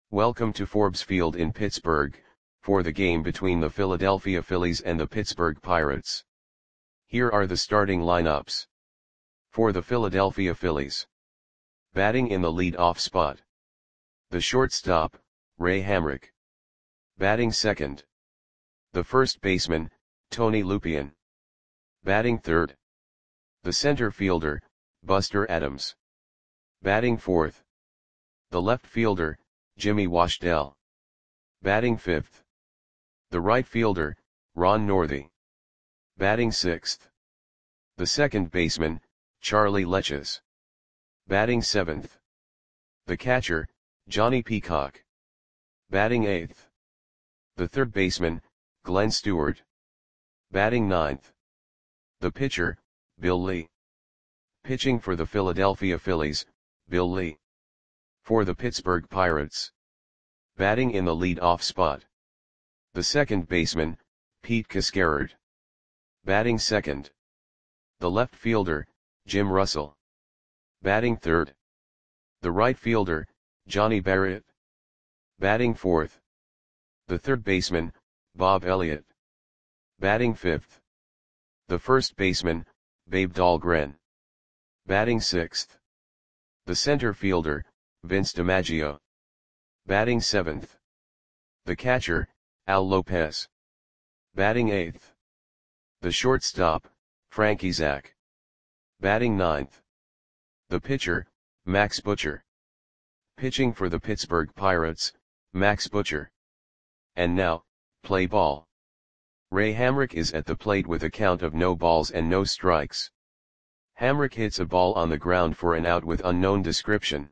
Welcome to Forbes Field in Pittsburgh, for the game between the Philadelphia Phillies and the Pittsburgh Pirates. Here are the starting lineups. For the Philadelphia Phillies. Batting in the lead-off spot. The shortstop, Ray Hamrick. Batting second. The first baseman, Tony Lupien. Batting third. The center fielder, Buster Adams. Batting fourth. The left fielder, Jimmy Washdell. Batting fifth. The right fielder, Ron Northey. Batting sixth. The second baseman, Charlie Leches. Batting seventh. The catcher, Johnny Peacock. Batting eighth. The third baseman, Glenn Stewart. Batting ninth. The pitcher, Bill Lee. Pitching for the Philadelphia Phillies, Bill Lee. For the Pittsburgh Pirates. Batting in the lead-off spot. The second baseman, Pete Cascarard. Batting second. The left fielder, Jim Russell. Batting third. The right fielder, Johnny Barrett. Batting fourth. The third baseman, Bob Elliott. Batting fifth. The first baseman, Babe Dahlgren. Batting sixth. The center fielder, Vince DiMaggio. Batting seventh. The catcher, Al Lopez. Batting eighth. The shortstop, Frankie Zach. Batting ninth. The pitcher, Max Butcher. Pitching for the Pittsburgh Pirates, Max Butcher. And now, play ball. Ray Hamrick is at the plate with a count of no balls and no strikes. Hamrick hits a ball on the ground for an out with unknown description.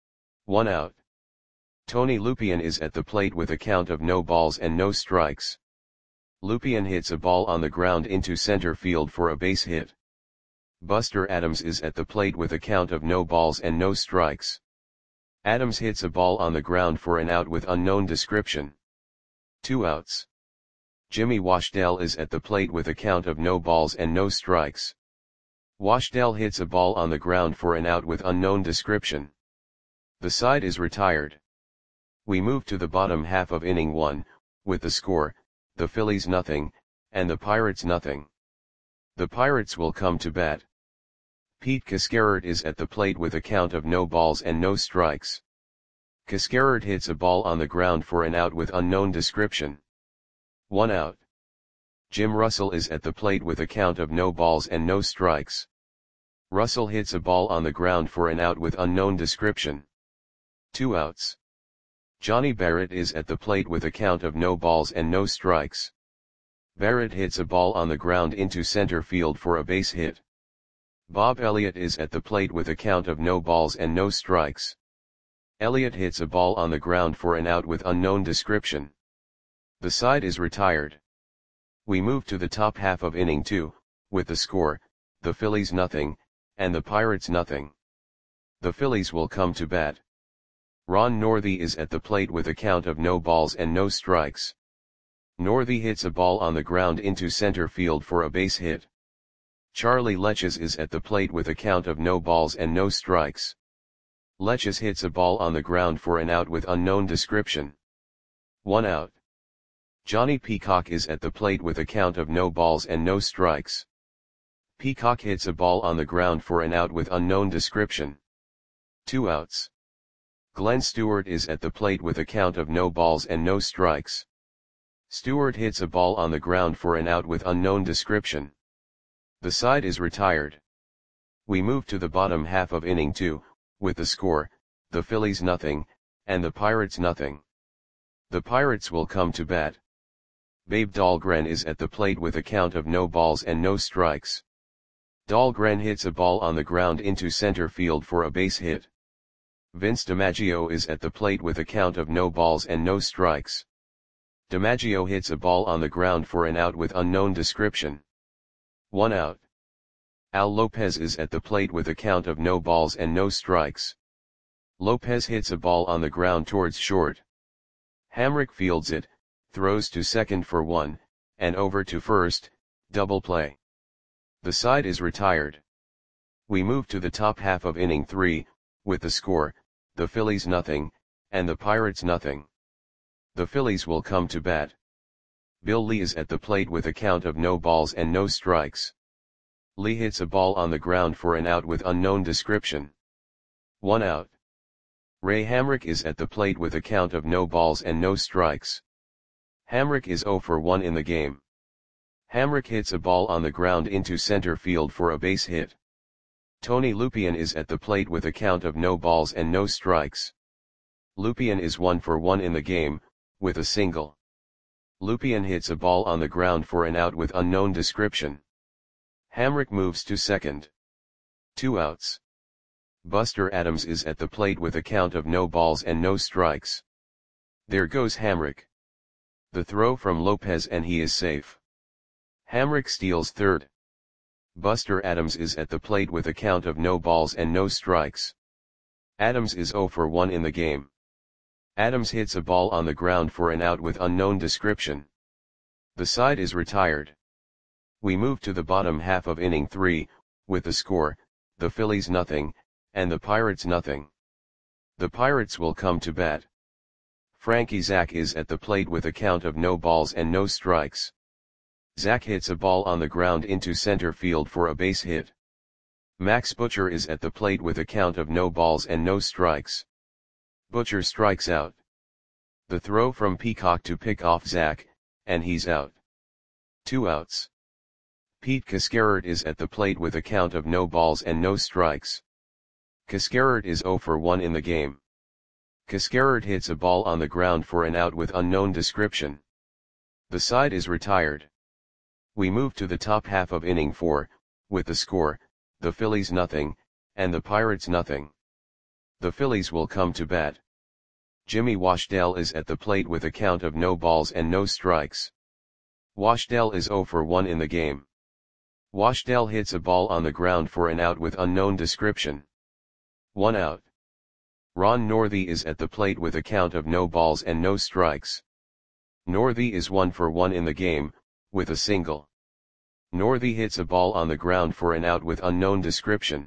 1 out. Tony Lupien is at the plate with a count of no balls and no strikes. Lupien hits a ball on the ground into center field for a base hit. Buster Adams is at the plate with a count of no balls and no strikes. Adams hits a ball on the ground for an out with unknown description. 2 outs. Jimmy Washdell is at the plate with a count of no balls and no strikes. Washdell hits a ball on the ground for an out with unknown description. The side is retired. We move to the bottom half of inning 1, with the score, the Phillies nothing, and the Pirates nothing. The Pirates will come to bat. Pete Cascarard is at the plate with a count of no balls and no strikes. Cascarard hits a ball on the ground for an out with unknown description. 1 out. Jim Russell is at the plate with a count of no balls and no strikes. Russell hits a ball on the ground for an out with unknown description. 2 outs. Johnny Barrett is at the plate with a count of no balls and no strikes. Barrett hits a ball on the ground into center field for a base hit. Bob Elliott is at the plate with a count of no balls and no strikes. Elliott hits a ball on the ground for an out with unknown description. The side is retired. We move to the top half of inning 2, with the score, the Phillies nothing, and the Pirates nothing. The Phillies will come to bat. Ron Northey is at the plate with a count of no balls and no strikes. Northey hits a ball on the ground into center field for a base hit. Charlie Leches is at the plate with a count of no balls and no strikes. Leches hits a ball on the ground for an out with unknown description. 1 out. Johnny Peacock is at the plate with a count of no balls and no strikes. Peacock hits a ball on the ground for an out with unknown description. 2 outs. Glenn Stewart is at the plate with a count of no balls and no strikes. Stewart hits a ball on the ground for an out with unknown description. The side is retired. We move to the bottom half of inning 2, with the score, the Phillies nothing, and the Pirates nothing. The Pirates will come to bat. Babe Dahlgren is at the plate with a count of no balls and no strikes. Dahlgren hits a ball on the ground into center field for a base hit. Vince DiMaggio is at the plate with a count of no balls and no strikes. DiMaggio hits a ball on the ground for an out with unknown description. 1 out. Al Lopez is at the plate with a count of no balls and no strikes. Lopez hits a ball on the ground towards short. Hamrick fields it, throws to second for 1, and over to first, double play. The side is retired. We move to the top half of inning 3, with the score, the Phillies nothing, and the Pirates nothing. The Phillies will come to bat. Bill Lee is at the plate with a count of no balls and no strikes. Lee hits a ball on the ground for an out with unknown description. 1 out. Ray Hamrick is at the plate with a count of no balls and no strikes. Hamrick is 0 for 1 in the game. Hamrick hits a ball on the ground into center field for a base hit. Tony Lupien is at the plate with a count of no balls and no strikes. Lupien is 1 for 1 in the game, with a single. Lupien hits a ball on the ground for an out with unknown description. Hamrick moves to second. 2 outs. Buster Adams is at the plate with a count of no balls and no strikes. There goes Hamrick. The throw from Lopez and he is safe. Hamrick steals third. Buster Adams is at the plate with a count of no balls and no strikes. Adams is 0 for 1 in the game. Adams hits a ball on the ground for an out with unknown description. The side is retired. We move to the bottom half of inning 3, with the score, the Phillies nothing, and the Pirates nothing. The Pirates will come to bat. Frankie Zach is at the plate with a count of no balls and no strikes. Zach hits a ball on the ground into center field for a base hit. Max Butcher is at the plate with a count of no balls and no strikes. Butcher strikes out. The throw from Peacock to pick off Zach, and he's out. 2 outs. Pete Cascarert is at the plate with a count of no balls and no strikes. Cascarert is 0 for 1 in the game. Cascarert hits a ball on the ground for an out with unknown description. The side is retired. We move to the top half of inning 4, with the score, the Phillies nothing, and the Pirates nothing. The Phillies will come to bat. Jimmy Washdell is at the plate with a count of no balls and no strikes. Washdell is 0 for 1 in the game. Washdell hits a ball on the ground for an out with unknown description. 1 out. Ron Northey is at the plate with a count of no balls and no strikes. Northey is 1 for 1 in the game, with a single. Northey hits a ball on the ground for an out with unknown description.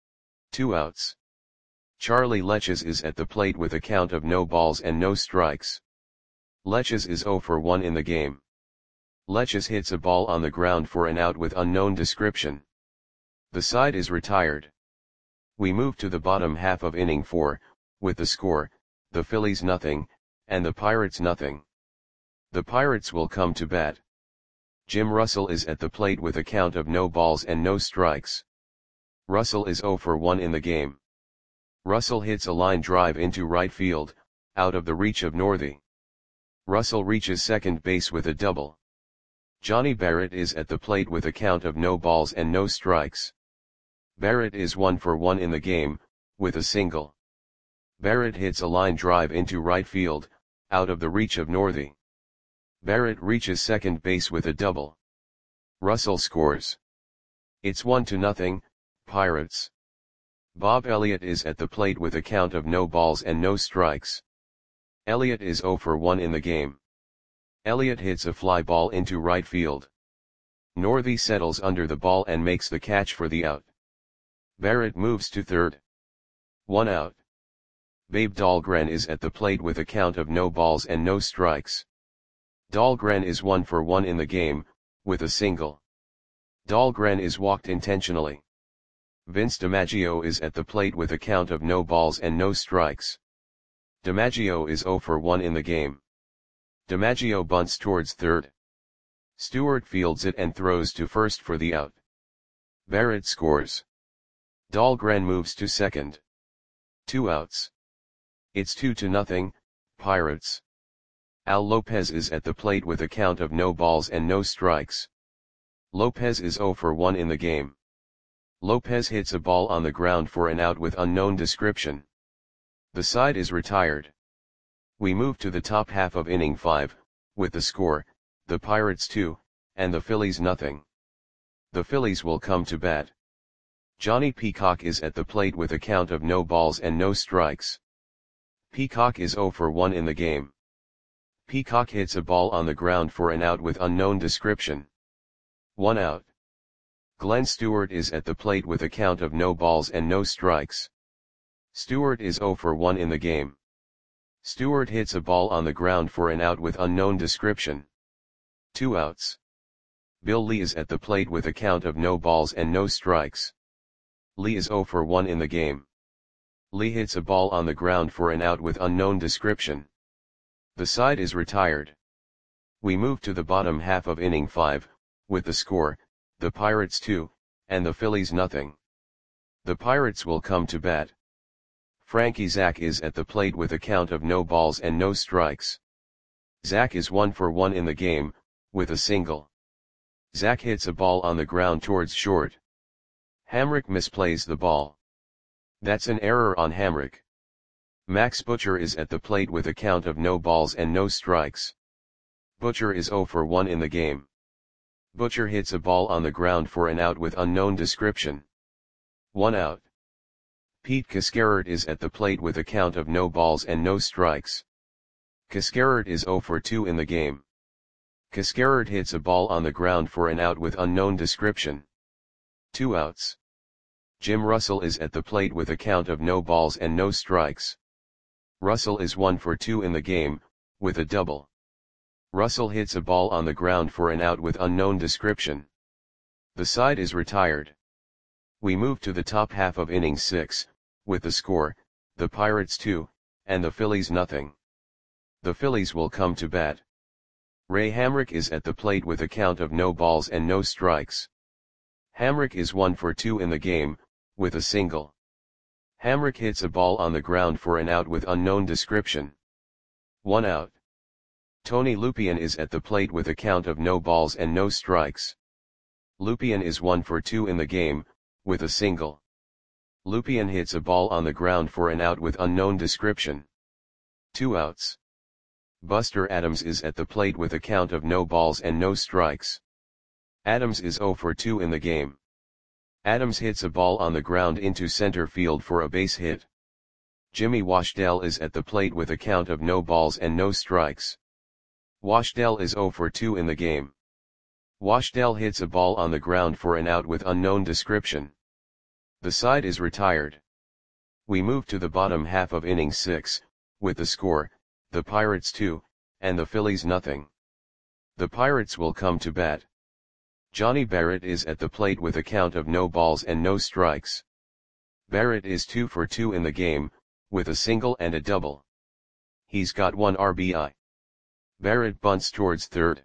2 outs. Charlie Leches is at the plate with a count of no balls and no strikes. Leches is 0 for 1 in the game. Leches hits a ball on the ground for an out with unknown description. The side is retired. We move to the bottom half of inning 4, with the score, the Phillies nothing, and the Pirates nothing. The Pirates will come to bat. Jim Russell is at the plate with a count of no balls and no strikes. Russell is 0 for 1 in the game. Russell hits a line drive into right field, out of the reach of Northey. Russell reaches second base with a double. Johnny Barrett is at the plate with a count of no balls and no strikes. Barrett is 1 for 1 in the game, with a single. Barrett hits a line drive into right field, out of the reach of Northey. Barrett reaches second base with a double. Russell scores. It's 1-0, Pirates. Bob Elliott is at the plate with a count of no balls and no strikes. Elliott is 0 for 1 in the game. Elliott hits a fly ball into right field. Northey settles under the ball and makes the catch for the out. Barrett moves to third. 1 out. Babe Dahlgren is at the plate with a count of no balls and no strikes. Dahlgren is 1 for 1 in the game, with a single. Dahlgren is walked intentionally. Vince DiMaggio is at the plate with a count of no balls and no strikes. DiMaggio is 0 for 1 in the game. DiMaggio bunts towards third. Stewart fields it and throws to first for the out. Barrett scores. Dahlgren moves to second. 2 outs. It's 2-0, Pirates. Al Lopez is at the plate with a count of no balls and no strikes. Lopez is 0 for 1 in the game. Lopez hits a ball on the ground for an out with unknown description. The side is retired. We move to the top half of inning 5, with the score, the Pirates 2, and the Phillies nothing. The Phillies will come to bat. Johnny Peacock is at the plate with a count of no balls and no strikes. Peacock is 0 for 1 in the game. Peacock hits a ball on the ground for an out with unknown description. 1 out. Glenn Stewart is at the plate with a count of no balls and no strikes. Stewart is 0 for 1 in the game. Stewart hits a ball on the ground for an out with unknown description. 2 outs. Bill Lee is at the plate with a count of no balls and no strikes. Lee is 0 for 1 in the game. Lee hits a ball on the ground for an out with unknown description. The side is retired. We move to the bottom half of inning 5, with the score, the Pirates 2, and the Phillies nothing. The Pirates will come to bat. Frankie Zach is at the plate with a count of no balls and no strikes. Zach is 1 for 1 in the game, with a single. Zach hits a ball on the ground towards short. Hamrick misplays the ball. That's an error on Hamrick. Max Butcher is at the plate with a count of no balls and no strikes. Butcher is 0 for 1 in the game. Butcher hits a ball on the ground for an out with unknown description. 1 out. Pete Cascarert is at the plate with a count of no balls and no strikes. Cascarert is 0 for 2 in the game. Cascarert hits a ball on the ground for an out with unknown description. 2 outs. Jim Russell is at the plate with a count of no balls and no strikes. Russell is 1 for 2 in the game, with a double. Russell hits a ball on the ground for an out with unknown description. The side is retired. We move to the top half of inning 6, with the score, the Pirates 2, and the Phillies nothing. The Phillies will come to bat. Ray Hamrick is at the plate with a count of no balls and no strikes. Hamrick is 1 for 2 in the game, with a single. Hamrick hits a ball on the ground for an out with unknown description. 1 out. Tony Lupien is at the plate with a count of no balls and no strikes. Lupien is 1 for 2 in the game, with a single. Lupien hits a ball on the ground for an out with unknown description. 2 outs. Buster Adams is at the plate with a count of no balls and no strikes. Adams is 0 for 2 in the game. Adams hits a ball on the ground into center field for a base hit. Jimmy Washdell is at the plate with a count of no balls and no strikes. Washdell is 0 for 2 in the game. Washdell hits a ball on the ground for an out with unknown description. The side is retired. We move to the bottom half of inning 6, with the score, the Pirates 2, and the Phillies nothing. The Pirates will come to bat. Johnny Barrett is at the plate with a count of no balls and no strikes. Barrett is 2 for 2 in the game, with a single and a double. He's got 1 RBI. Barrett bunts towards third.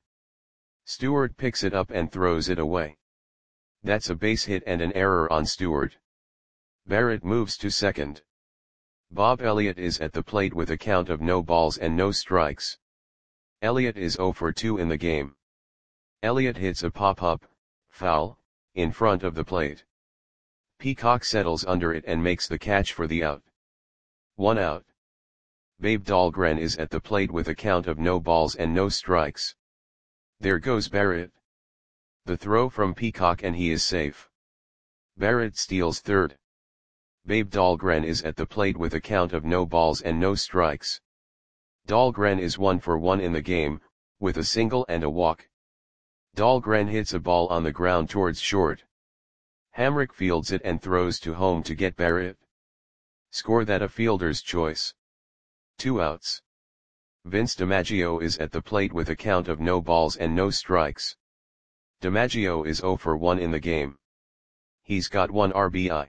Stewart picks it up and throws it away. That's a base hit and an error on Stewart. Barrett moves to second. Bob Elliott is at the plate with a count of no balls and no strikes. Elliott is 0 for 2 in the game. Elliott hits a pop-up, foul, in front of the plate. Peacock settles under it and makes the catch for the out. 1 out. Babe Dahlgren is at the plate with a count of no balls and no strikes. There goes Barrett. The throw from Peacock and he is safe. Barrett steals third. Babe Dahlgren is at the plate with a count of no balls and no strikes. Dahlgren is 1 for 1 in the game, with a single and a walk. Dahlgren hits a ball on the ground towards short. Hamrick fields it and throws to home to get Barrett. Score that a fielder's choice. 2 outs. Vince DiMaggio is at the plate with a count of no balls and no strikes. DiMaggio is 0 for 1 in the game. He's got 1 RBI.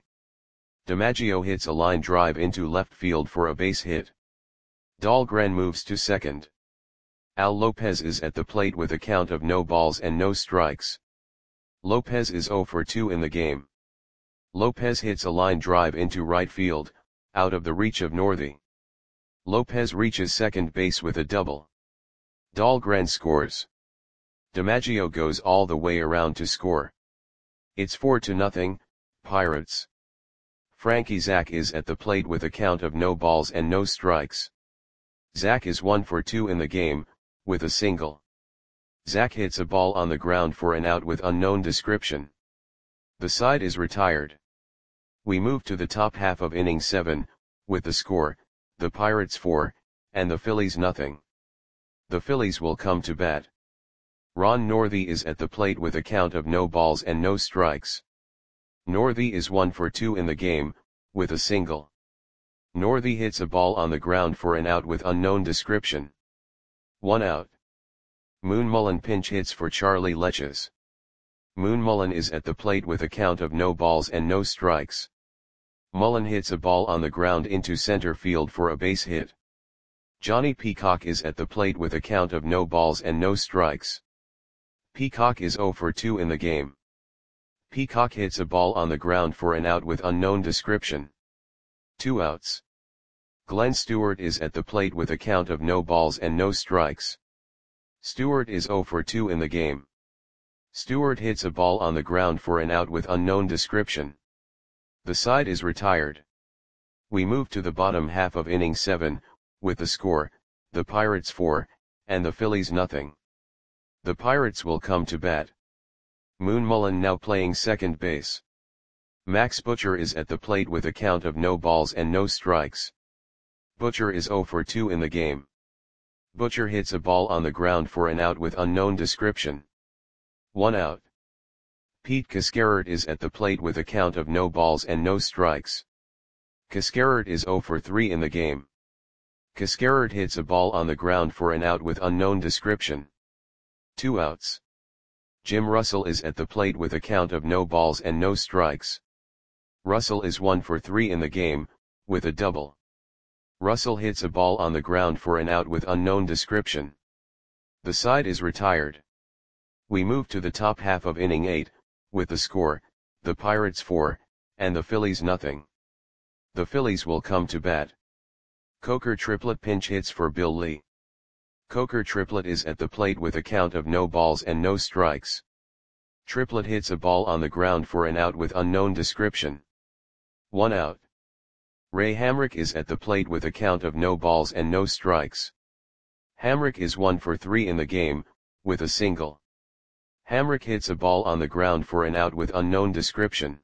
DiMaggio hits a line drive into left field for a base hit. Dahlgren moves to second. Al Lopez is at the plate with a count of no balls and no strikes. Lopez is 0 for 2 in the game. Lopez hits a line drive into right field, out of the reach of Northey. Lopez reaches second base with a double. Dahlgren scores. DiMaggio goes all the way around to score. It's 4-0, Pirates. Frankie Zach is at the plate with a count of no balls and no strikes. Zach is 1 for 2 in the game, with a single. Zach hits a ball on the ground for an out with unknown description. The side is retired. We move to the top half of inning 7, with the score, the Pirates 4, and the Phillies nothing. The Phillies will come to bat. Ron Northey is at the plate with a count of no balls and no strikes. Northey is 1 for 2 in the game, with a single. Northey hits a ball on the ground for an out with unknown description. 1 out. Moonmullen pinch hits for Charlie Leches. Moonmullen is at the plate with a count of no balls and no strikes. Mullen hits a ball on the ground into center field for a base hit. Johnny Peacock is at the plate with a count of no balls and no strikes. Peacock is 0 for 2 in the game. Peacock hits a ball on the ground for an out with unknown description. 2 outs. Glenn Stewart is at the plate with a count of no balls and no strikes. Stewart is 0 for 2 in the game. Stewart hits a ball on the ground for an out with unknown description. The side is retired. We move to the bottom half of inning 7, with the score, the Pirates 4, and the Phillies nothing. The Pirates will come to bat. Moonmullen now playing second base. Max Butcher is at the plate with a count of no balls and no strikes. Butcher is 0 for 2 in the game. Butcher hits a ball on the ground for an out with unknown description. 1 out. Pete Cascarert is at the plate with a count of no balls and no strikes. Cascarert is 0 for 3 in the game. Cascarert hits a ball on the ground for an out with unknown description. 2 outs. Jim Russell is at the plate with a count of no balls and no strikes. Russell is 1 for 3 in the game, with a double. Russell hits a ball on the ground for an out with unknown description. The side is retired. We move to the top half of inning 8, with the score, the Pirates 4, and the Phillies nothing. The Phillies will come to bat. Coker Triplett pinch hits for Bill Lee. Coker Triplett is at the plate with a count of no balls and no strikes. Triplett hits a ball on the ground for an out with unknown description. 1 out. Ray Hamrick is at the plate with a count of no balls and no strikes. Hamrick is 1 for 3 in the game, with a single. Hamrick hits a ball on the ground for an out with unknown description.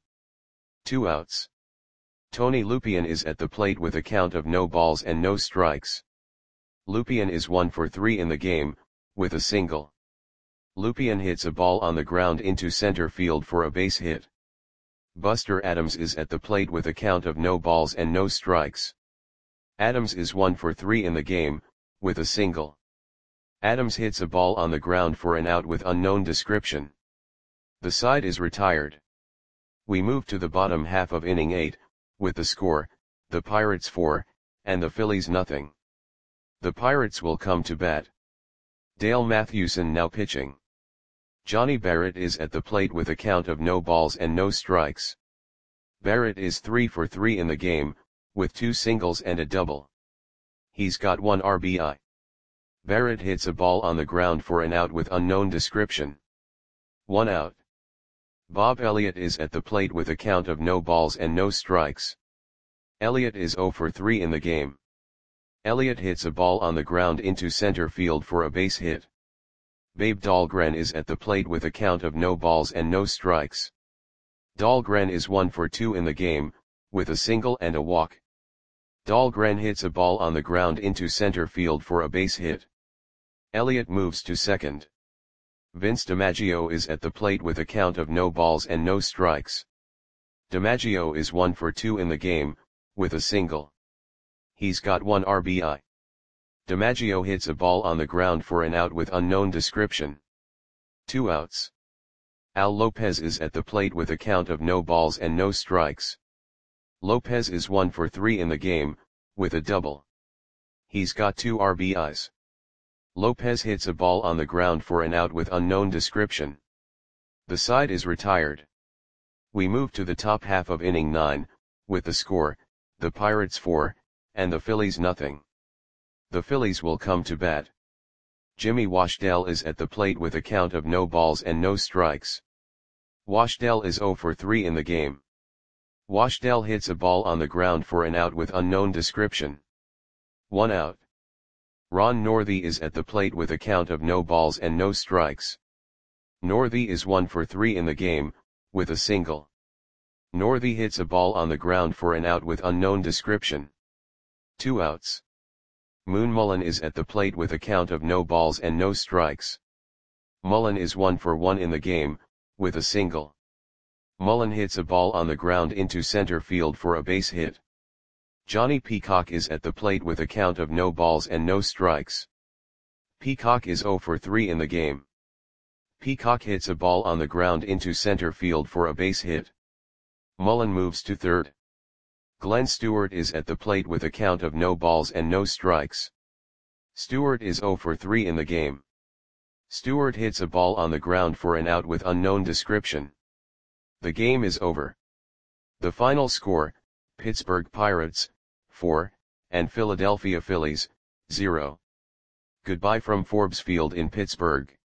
2 outs. Tony Lupien is at the plate with a count of no balls and no strikes. Lupien is 1 for 3 in the game, with a single. Lupien hits a ball on the ground into center field for a base hit. Buster Adams is at the plate with a count of no balls and no strikes. Adams is 1 for 3 in the game, with a single. Adams hits a ball on the ground for an out with unknown description. The side is retired. We move to the bottom half of inning 8, with the score, the Pirates 4, and the Phillies nothing. The Pirates will come to bat. Dale Mathewson now pitching. Johnny Barrett is at the plate with a count of no balls and no strikes. Barrett is 3 for 3 in the game, with 2 singles and a double. He's got 1 RBI. Barrett hits a ball on the ground for an out with unknown description. 1 out. Bob Elliott is at the plate with a count of no balls and no strikes. Elliott is 0 for 3 in the game. Elliott hits a ball on the ground into center field for a base hit. Babe Dahlgren is at the plate with a count of no balls and no strikes. Dahlgren is 1 for 2 in the game, with a single and a walk. Dahlgren hits a ball on the ground into center field for a base hit. Elliott moves to second. Vince DiMaggio is at the plate with a count of no balls and no strikes. DiMaggio is 1 for 2 in the game, with a single. He's got 1 RBI. DiMaggio hits a ball on the ground for an out with unknown description. 2 outs. Al Lopez is at the plate with a count of no balls and no strikes. Lopez is 1 for 3 in the game, with a double. He's got 2 RBIs. Lopez hits a ball on the ground for an out with unknown description. The side is retired. We move to the top half of inning 9, with the score, the Pirates 4, and the Phillies nothing. The Phillies will come to bat. Jimmy Washdale is at the plate with a count of no balls and no strikes. Washdale is 0 for 3 in the game. Washdale hits a ball on the ground for an out with unknown description. 1 out. Ron Northey is at the plate with a count of no balls and no strikes. Northey is 1 for 3 in the game, with a single. Northey hits a ball on the ground for an out with unknown description. 2 outs. Moonmullen is at the plate with a count of no balls and no strikes. Mullen is 1 for 1 in the game, with a single. Mullen hits a ball on the ground into center field for a base hit. Johnny Peacock is at the plate with a count of no balls and no strikes. Peacock is 0 for 3 in the game. Peacock hits a ball on the ground into center field for a base hit. Mullen moves to third. Glenn Stewart is at the plate with a count of no balls and no strikes. Stewart is 0 for 3 in the game. Stewart hits a ball on the ground for an out with unknown description. The game is over. The final score, Pittsburgh Pirates, 4, and Philadelphia Phillies, 0. Goodbye from Forbes Field in Pittsburgh.